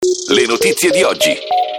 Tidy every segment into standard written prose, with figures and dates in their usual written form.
Le notizie di oggi.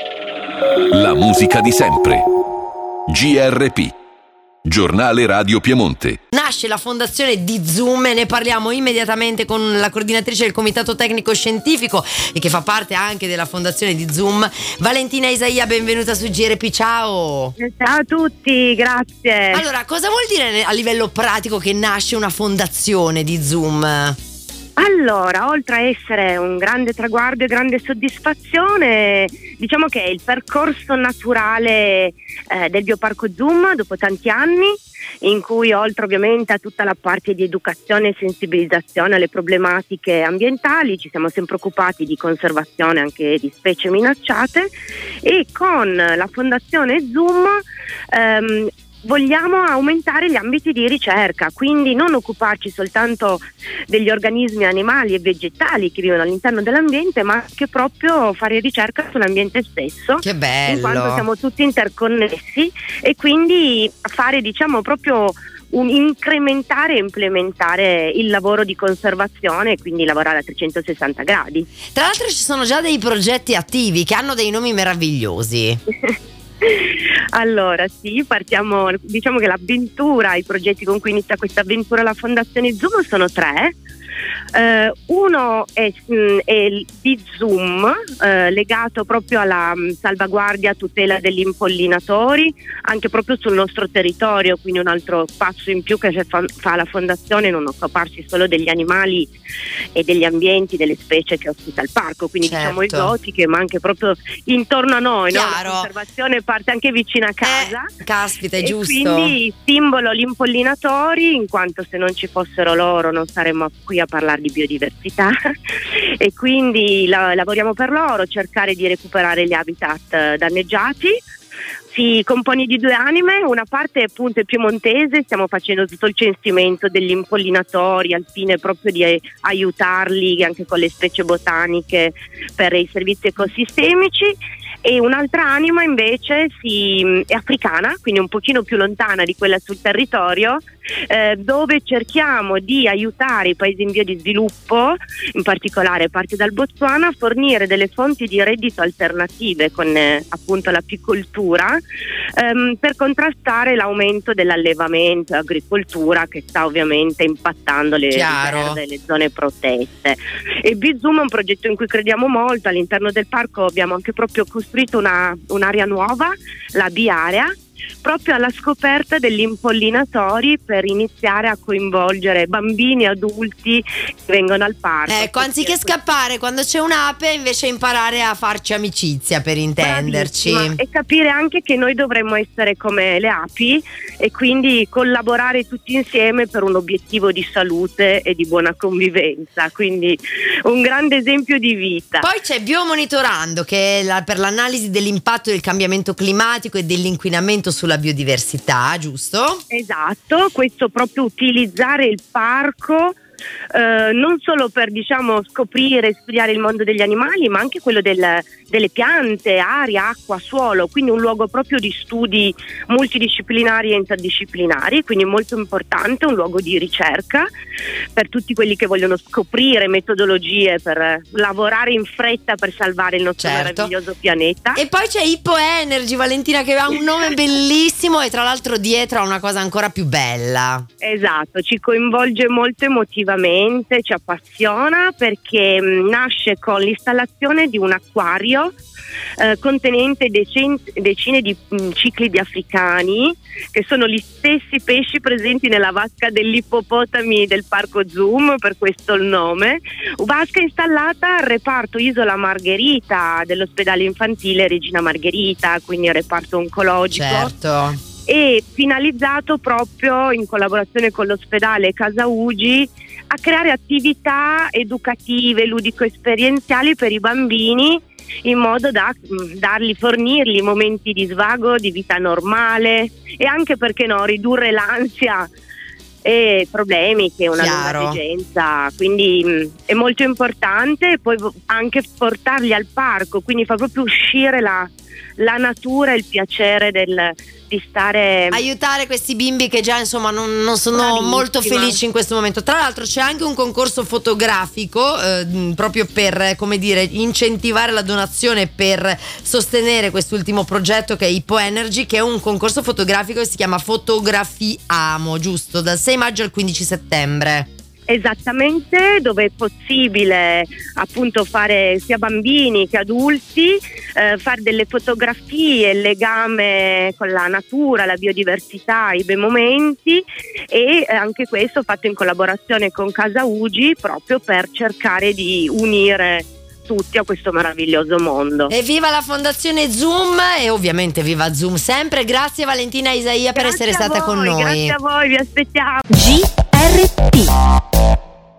La musica di sempre. GRP, Giornale Radio Piemonte. Nasce la fondazione di Zoom e ne parliamo immediatamente con la coordinatrice del comitato tecnico scientifico e che fa parte anche della fondazione di Zoom, Valentina Isaia. Benvenuta su GRP, ciao. Ciao a tutti, grazie. Allora, cosa vuol dire a livello pratico che nasce una fondazione di Zoom? Allora, oltre a essere un grande traguardo e grande soddisfazione, diciamo che è il percorso naturale del Bioparco Zoom dopo tanti anni, in cui oltre ovviamente a tutta la parte di educazione e sensibilizzazione alle problematiche ambientali, ci siamo sempre occupati di conservazione anche di specie minacciate, e con la fondazione Zoom vogliamo aumentare gli ambiti di ricerca, quindi non occuparci soltanto degli organismi animali e vegetali che vivono all'interno dell'ambiente, ma anche proprio fare ricerca sull'ambiente stesso. Che bello! In quanto siamo tutti interconnessi, e quindi fare proprio un incrementare e implementare il lavoro di conservazione, e quindi lavorare a 360 gradi. Tra l'altro ci sono già dei progetti attivi che hanno dei nomi meravigliosi. Allora sì, partiamo, diciamo che l'avventura, i progetti con cui inizia questa avventura la Fondazione Zoom sono tre. Uno è di Zoom, legato proprio alla salvaguardia, tutela degli impollinatori anche proprio sul nostro territorio, quindi un altro passo in più che fa la Fondazione, non occuparsi solo degli animali e degli ambienti, delle specie che ospita il parco, quindi diciamo esotiche, ma anche proprio intorno a noi, no? La conservazione parte anche vicino a casa. Caspita, è giusto. Quindi simbolo gli impollinatori, in quanto se non ci fossero loro non saremmo qui a parlare di biodiversità e quindi lavoriamo per loro, cercare di recuperare gli habitat danneggiati. Si compone di due anime, una parte appunto è piemontese, stiamo facendo tutto il censimento degli impollinatori al fine proprio di aiutarli anche con le specie botaniche per i servizi ecosistemici, e un'altra anima invece è africana, quindi un pochino più lontana di quella sul territorio, dove cerchiamo di aiutare i paesi in via di sviluppo, in particolare parte dal Botswana, a fornire delle fonti di reddito alternative con appunto l'apicoltura, per contrastare l'aumento dell'allevamento e agricoltura che sta ovviamente impattando le riserve, le zone protette. E Bizum è un progetto in cui crediamo molto. All'interno del parco abbiamo anche proprio costruito un'area nuova, la Biarea, proprio alla scoperta degli impollinatori, per iniziare a coinvolgere bambini e adulti che vengono al parco. Ecco, anziché scappare quando c'è un'ape, invece imparare a farci amicizia, per intenderci. Bravissima. E capire anche che noi dovremmo essere come le api e quindi collaborare tutti insieme per un obiettivo di salute e di buona convivenza, quindi un grande esempio di vita. Poi c'è Biomonitorando, che è per l'analisi dell'impatto del cambiamento climatico e dell'inquinamento sulla biodiversità, giusto? Esatto, questo proprio utilizzare il parco non solo per scoprire e studiare il mondo degli animali, ma anche quello delle piante, aria, acqua, suolo, quindi un luogo proprio di studi multidisciplinari e interdisciplinari, quindi molto importante, un luogo di ricerca per tutti quelli che vogliono scoprire metodologie per lavorare in fretta per salvare il nostro meraviglioso pianeta. E poi c'è Hippo Energy, Valentina, che ha un nome bellissimo e tra l'altro dietro ha una cosa ancora più bella. Esatto, ci coinvolge molto emotivamente, ci appassiona, perché nasce con l'installazione di un acquario contenente decine di ciclidi africani, che sono gli stessi pesci presenti nella vasca degli ippopotami del parco Zoom, per questo il nome. Vasca installata al reparto Isola Margherita dell'ospedale infantile Regina Margherita, quindi il reparto oncologico. Certo. E finalizzato proprio in collaborazione con l'ospedale Casa Ugi a creare attività educative, ludico-esperienziali per i bambini, in modo da fornirgli momenti di svago, di vita normale, e anche, perché no, ridurre l'ansia e problemi che una lunga degenza, quindi è molto importante. Poi anche portarli al parco, quindi fa proprio uscire la natura e il piacere di stare, aiutare questi bimbi che già insomma non sono Bravissima. molto felici in questo momento. Tra l'altro c'è anche un concorso fotografico proprio per, come dire, incentivare la donazione, per sostenere quest'ultimo progetto che è Hippo Energy, che è un concorso fotografico che si chiama Fotografiamo, giusto? Dal 6 maggio al 15 settembre. esattamente, dove è possibile appunto fare sia bambini che adulti, fare delle fotografie, il legame con la natura, la biodiversità, i bei momenti, e anche questo fatto in collaborazione con Casa Ugi, proprio per cercare di unire tutti a questo meraviglioso mondo. E viva la Fondazione Zoom, e ovviamente viva Zoom sempre. Grazie Valentina Isaia per Grazie essere a stata voi, con noi. Grazie a voi, vi aspettiamo. GRP